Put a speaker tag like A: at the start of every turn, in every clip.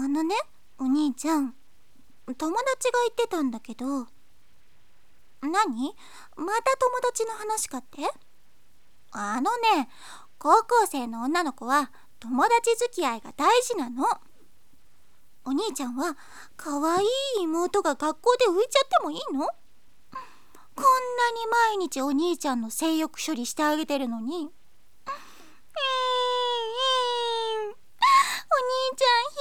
A: お兄ちゃん、友達が言ってたんだけど。何？また友達の話かって？高校生の女の子は友達付き合いが大事なの。お兄ちゃんは可愛い妹が学校で浮いちゃってもいいの？こんなに毎日お兄ちゃんの性欲処理してあげてるのに。お兄ちゃんひ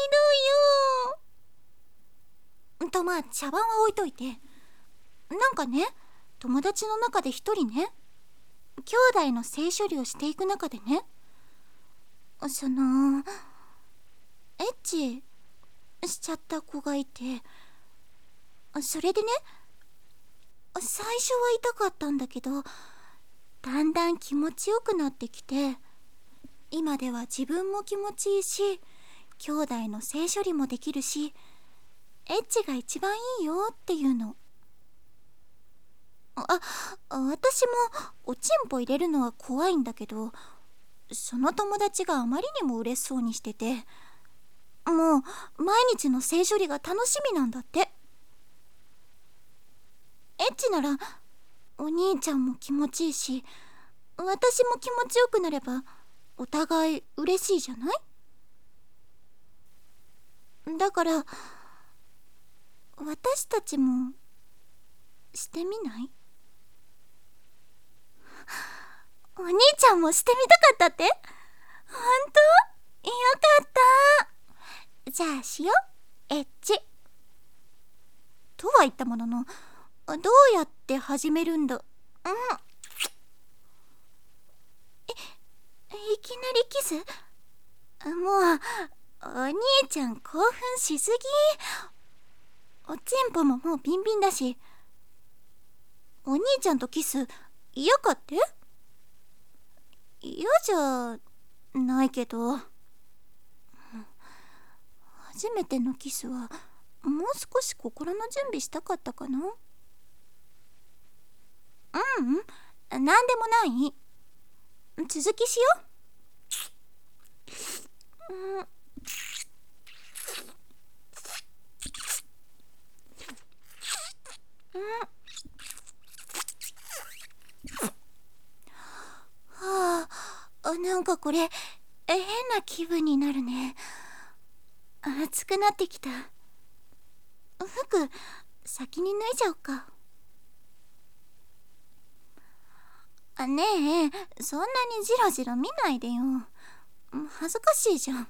A: どいよ。と茶番は置いといて、友達の中で一人ね、兄弟の性処理をしていく中でね、エッチしちゃった子がいて、それでね、最初は痛かったんだけど、だんだん気持ちよくなってきて、今では自分も気持ちいいし、兄弟の性処理もできるし、エッチが一番いいよっていうの。私もおちんぽ入れるのは怖いんだけど、その友達があまりにも嬉しそうにしてて、もう毎日の性処理が楽しみなんだって。エッチならお兄ちゃんも気持ちいいし、私も気持ちよくなればお互い嬉しいじゃない？だから私たちもしてみない？お兄ちゃんもしてみたかったって？ほんと？よかった。じゃあしよう、エッチ。とは言ったものの、どうやって始めるんだ？いきなりキス？もう、お兄ちゃん興奮しすぎ。おちんぽももうビンビンだし、お兄ちゃんとキス嫌かって？嫌じゃないけど、初めてのキスはもう少し心の準備したかったかな。なんでもない。続きしよう。なんかこれ変な気分になるね。暑くなってきた。服先に脱いじゃおうか。ねえ、そんなにジロジロ見ないでよ。恥ずかしいじゃん。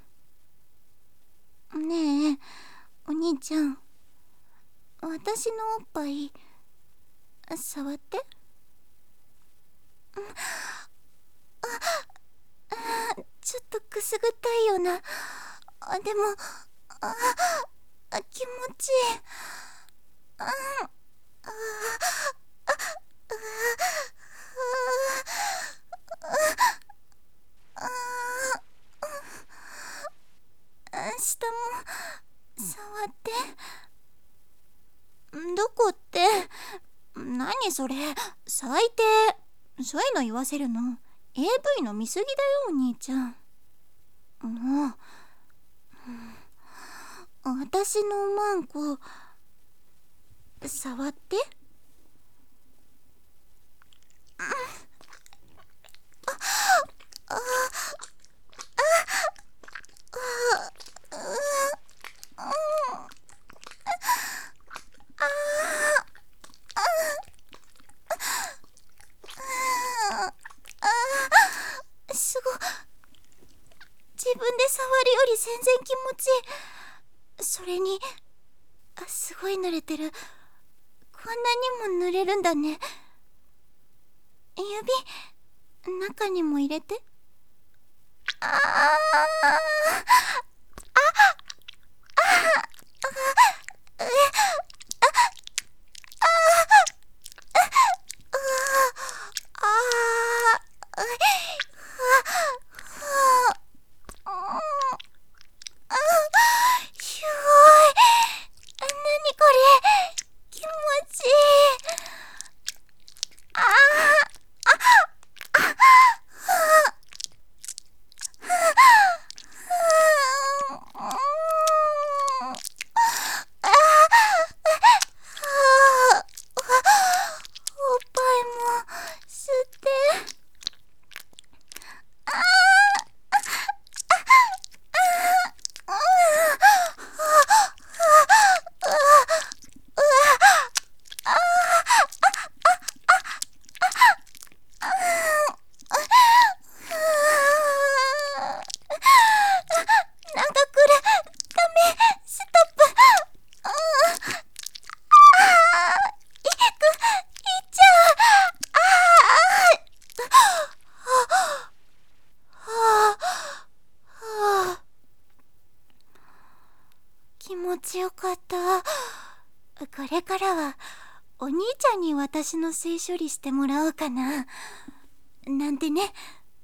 A: ねえ、お兄ちゃん、私のおっぱい触って。ちょっとくすぐったいような。でも気持ちいい。下も触って。どこって？何それ、最低。そういうの言わせるの AV の見過ぎだよ、お兄ちゃん。もう、私のマンコ触って。すごい。自分で触るより全然気持ちいい。それにすごい濡れてる。こんなにも濡れるんだね。指中にも入れて。すごい。何これ、気持ちいい。 気持ちよかった。これからはお兄ちゃんに私の性処理してもらおうかななんてね。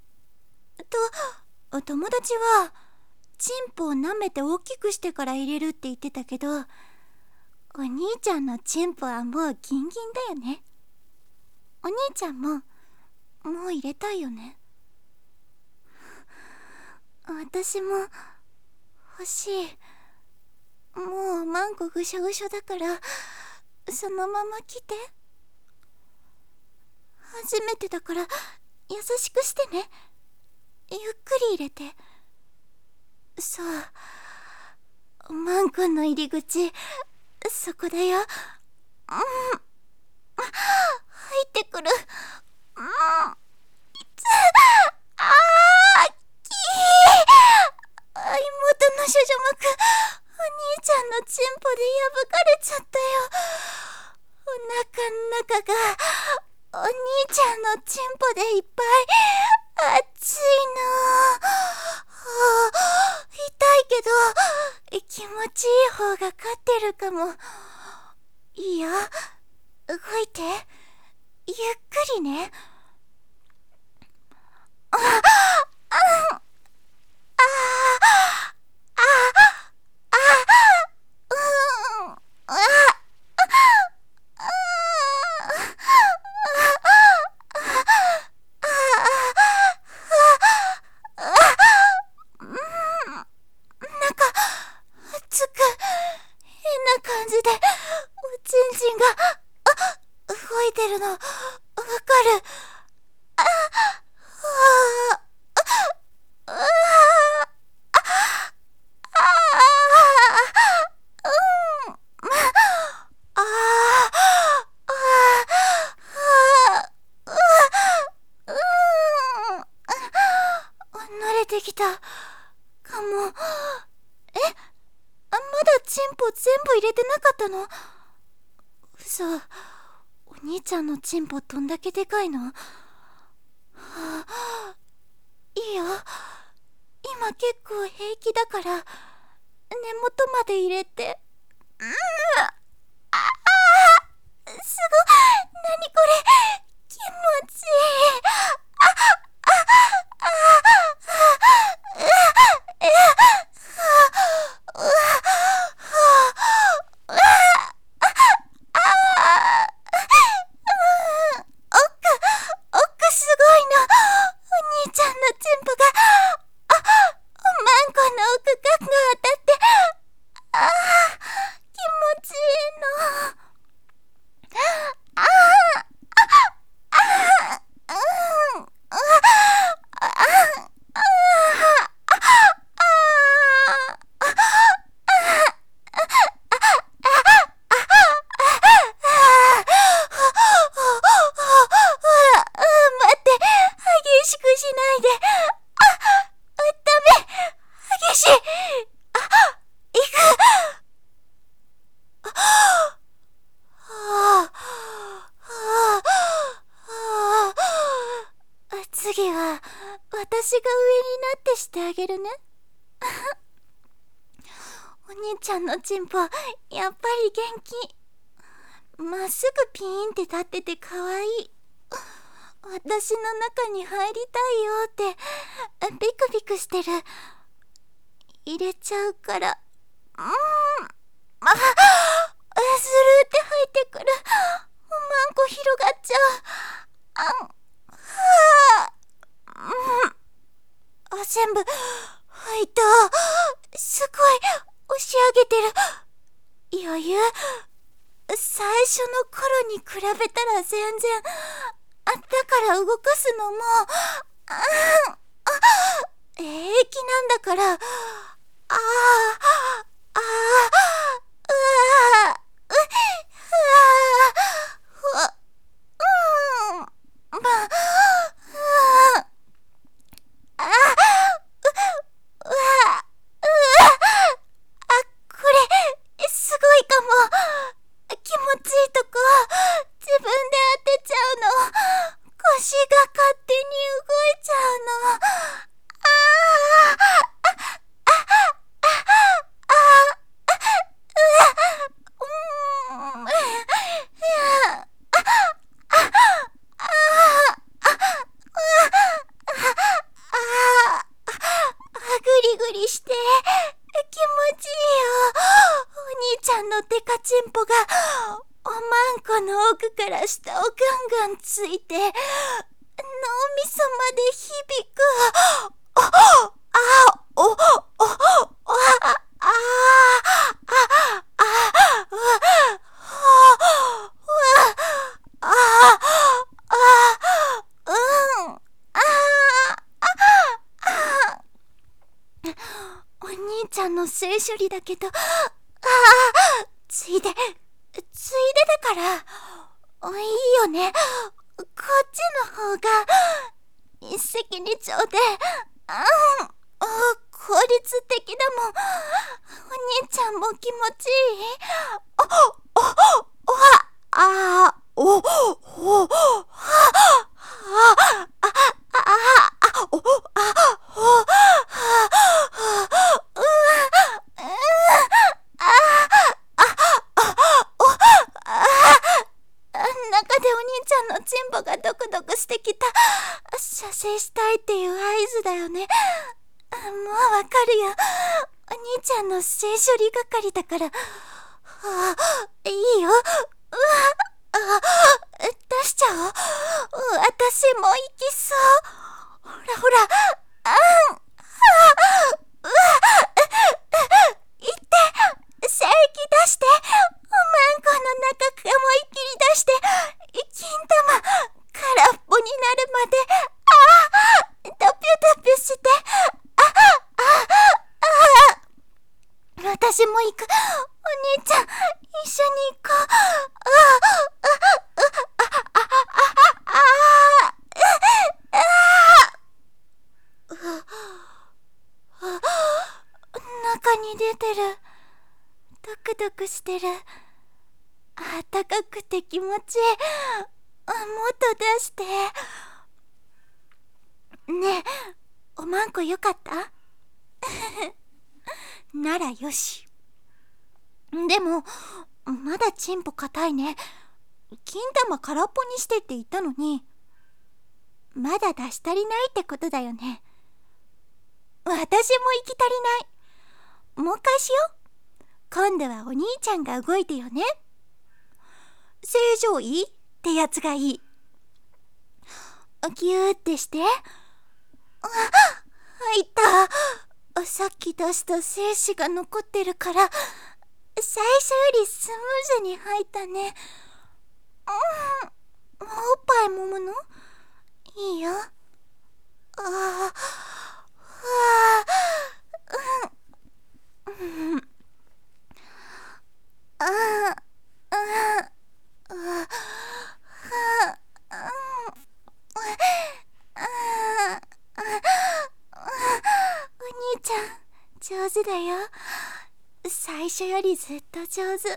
A: 友達はチンポを舐めて大きくしてから入れるって言ってたけど、お兄ちゃんのチンポはもうギンギンだよね。お兄ちゃんももう入れたいよね。私も欲しい。もうマンコぐしょぐしょだからそのまま来て。初めてだから優しくしてね。ゆっくり入れて。そう、マンコの入り口、そこだよ。入ってくる。妹の処女膜、お兄ちゃんのチンポで破かれちゃったよ。お腹の中がお兄ちゃんのチンポでいっぱい。熱いの。痛いけど気持ちいい方が勝ってるかも。いいよ、動いて。ゆっくりね。動いてるのわかる。慣れてきたかも。まだチンポ全部入れてなかったの？嘘。お兄ちゃんのチンポどんだけでかいの？いいよ、今結構平気だから根元まで入れて。すごい、何これ、気持ちいい。奥すごいの。お兄ちゃんのチンポがマンコの奥が当たって、気持ちいいの。待って、激しくしないで。ダメ、激しい。行く。次は私が上になってしてあげるね。お兄ちゃんのチンポやっぱり元気。まっすぐピーンって立っててかわいい。私の中に入りたいよってビクビクしてる。入れちゃうから。スルーって入ってくる。マンコ広がっちゃう。全部入った。すごい押し上げてる。余裕。最初の頃に比べたら全然。だから動かすのも平気なんだから。これすごいかも。気持ちいいとこ自分で当てちゃうの。腰が勝手に動いちゃうの。 チンポがおまんこの奥から下をガンガンついて脳みそまで響く。お兄ちゃんの性処理だけど、ついでだからいいよね。こっちの方が一石二鳥で、効率的だもん。お兄ちゃんも気持ちいい？中でお兄ちゃんのチンポがドクドクしてきた。射精したいっていう合図だよね。もうわかるよ。お兄ちゃんの性処理係だから。いいよ。出しちゃおう。私も行きそう。ほら。行って、精液出して。おまんこの中思いっきり出して、金玉空っぽになるまで、ドピュドピュして。私も行く。お兄ちゃん、一緒に行こう。中に出てる。ドクドクしてる。あったかくて気持ちいい。もっと出して。ねえ、おまんこよかったならよし。でもまだチンポ硬いね。金玉空っぽにしてって言ったのに、まだ出し足りないってことだよね。私も行き足りない。もう一回しよう。今度はお兄ちゃんが動いてよね。正常位ってやつがいい。ギューってして。入った。さっき出した精子が残ってるから、最初よりスムーズに入ったね。おっぱい揉むの？いいよ。お兄ちゃん、上手だよ。最初よりずっと上手。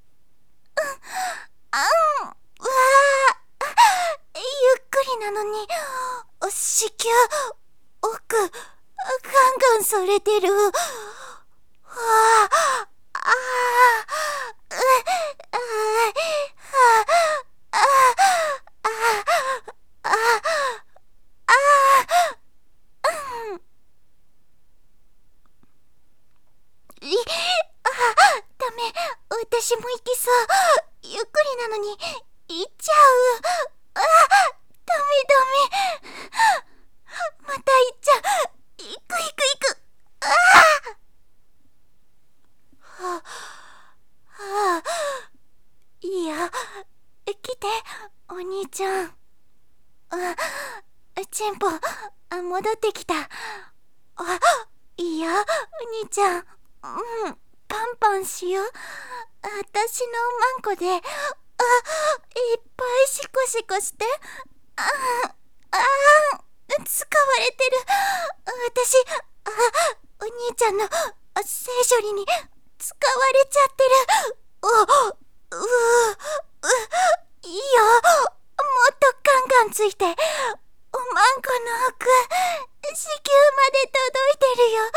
A: ゆっくりなのに、子宮、奥、ガンガンそれてる。ダメ、私も行きそう。ゆっくりなのに行っちゃう。ダメ。また行っちゃう。行く。いいよ、来て、お兄ちゃん。チンポ、戻ってきた。いいよ、お兄ちゃん。パンパンしよう。私のおまんこで、いっぱいシコシコして。使われてる。私、お兄ちゃんの性処理に使われちゃってる。いいよ。もっとガンガンついて。おまんこの奥、子宮まで届いてるよ。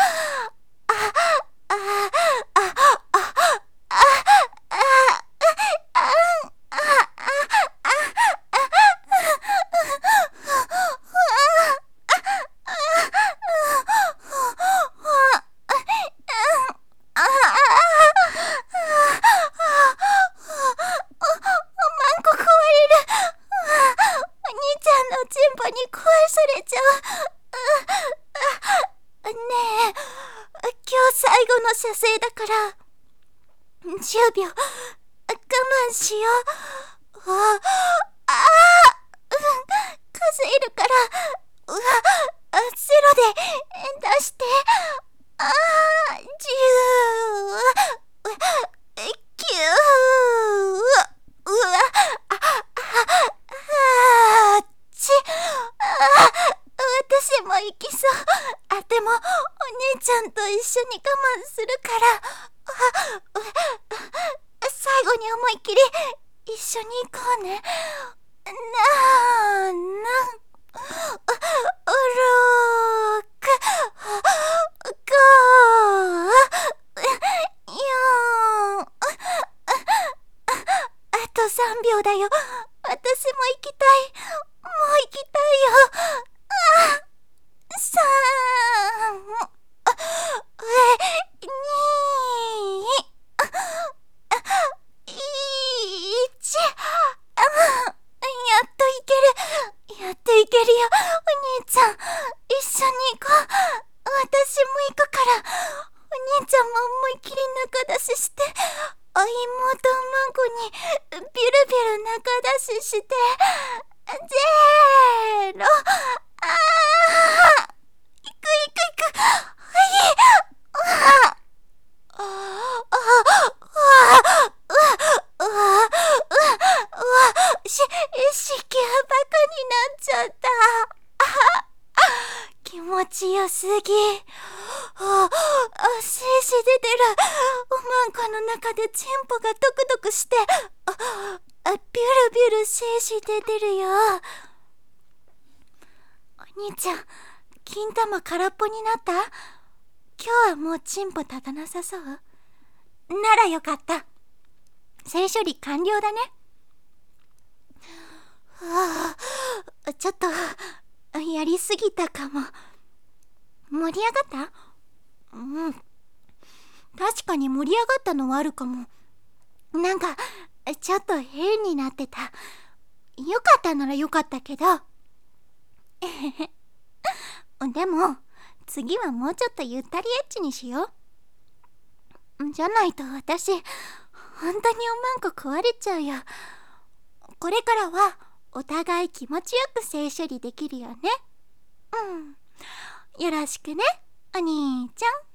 A: 最後の射精だから10秒我慢しよう。数えるからゼロで出して。10、9、私も行きそう。でもお姉ちゃんと一緒に我慢するから、最後に思いっきり一緒に行こうね。6、5、4、あと3秒だよ。私も行きたい。もう行きたいよ。3、2、1。やっといけるよ。お兄ちゃん、一緒に行こう。私も行くから。お兄ちゃんも思いっきり中出しして、妹マンコにビュルビュル中出しして、ゼロ。行く。子宮バカになっちゃった。気持ちよすぎ。精子出てる。おまんこの中でチンポがドクドクして、ビュルビュル精子出てるよ。お兄ちゃん、金玉空っぽになった？今日はもうチンポ立たなさそう？ならよかった。性処理完了だね。ちょっとやりすぎたかも。盛り上がった？確かに盛り上がったのはあるかも。なんかちょっと変になってた。よかったならよかったけどでも次はもうちょっとゆったりエッチにしよう。じゃないと私本当におまんこ壊れちゃうよ。これからはお互い気持ちよく性処理できるよね。よろしくね、お兄ちゃん。